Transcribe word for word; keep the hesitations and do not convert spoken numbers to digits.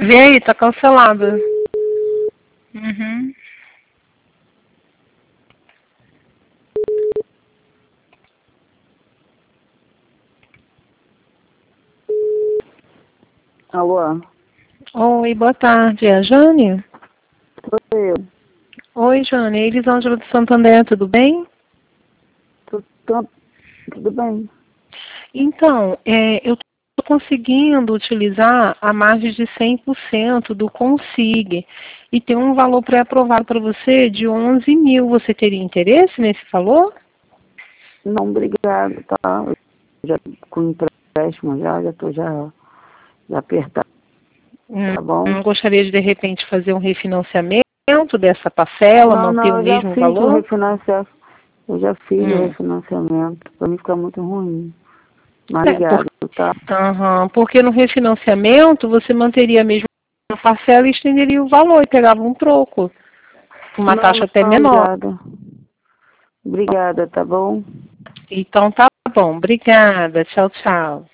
Vê aí, tá cancelada. Uhum. Alô? Oi, boa tarde. É a Jane? Sou eu. Oi, Jane. É Elisângela de Santander, tudo bem? Tudo, tudo, tudo bem? Então, é, eu estou conseguindo utilizar a margem de cem por cento do Consig e tem um valor pré-aprovado para você de onze mil. Você teria interesse nesse valor? Não, obrigado, tá? Eu já com empréstimo já, já tô já, já apertado, Hum, tá bom? hum, gostaria de, de repente, fazer um refinanciamento dessa parcela, Não, manter não, o eu já mesmo fiz o valor? refinanciamento, eu já fiz o Hum. refinanciamento, pra mim ficar muito ruim. Mas É, por, obrigado, tá? aham, porque no refinanciamento você manteria a mesma parcela e estenderia o valor e pegava um troco, uma Não, taxa até não, menor. obrigada. Obrigada, tá bom? Então tá bom, obrigada, tchau, tchau.